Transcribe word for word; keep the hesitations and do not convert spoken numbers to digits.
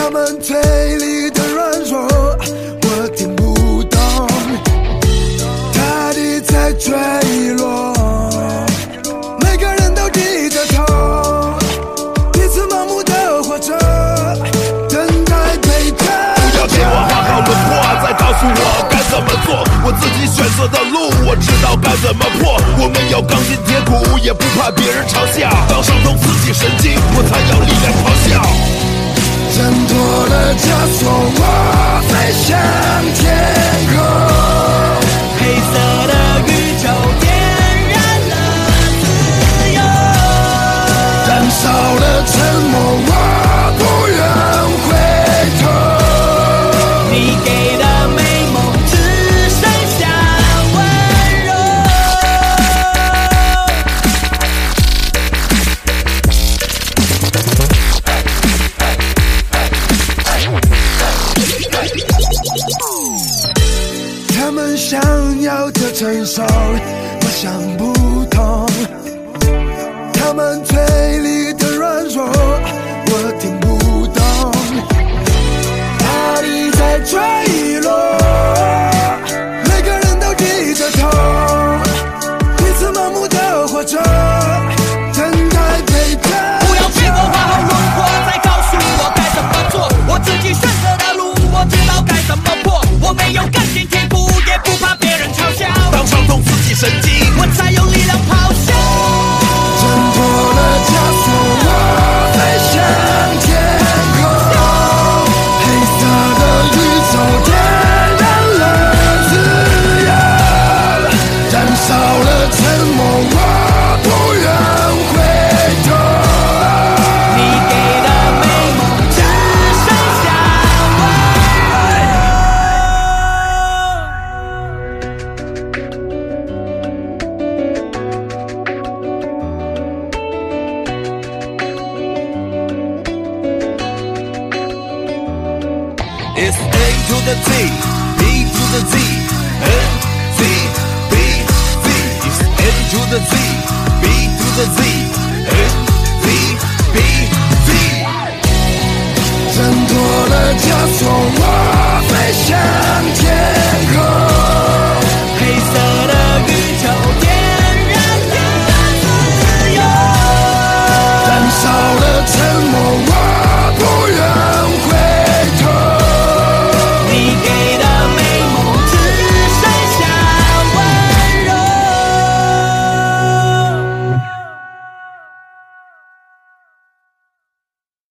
他们嘴里的软弱我听不懂，大地在坠落，每个人都低着头，彼此盲目的活着，等待被疼。 不要给我画好轮廓，再告诉我该怎么做，我自己选择的路，我知道该怎么破。我们有钢筋铁骨，也不怕别人嘲笑，当伤痛刺激神经，我才有力量咆哮。 挣脱了枷锁，我飞向天空， 黑色的宇宙点燃了自由， 燃烧了沉默，我不愿回头。 你给的美梦只剩下温柔。 他们想要的成熟，我想不通。他们嘴里的软弱，我听不懂。大地在坠落，每个人都低着头，彼此盲目的活着，等待被疼。 不要给我画好轮廓，再告诉我该怎么做，我自己选择的路，我知道该怎么破。我没有钢筋铁骨，也不怕别人嘲笑， 当伤痛刺激神经， 我才有力量咆哮。 挣脱了枷锁，我飞向天空，黑色的宇宙点燃了自由，燃烧了沉默，我不愿回头。 你给的美梦只剩下 It's A to the Z, B to the Z, N, Z, B, Z. It's N to the Z, B to the Z, N, Z, B, Z. 挣脱了枷锁，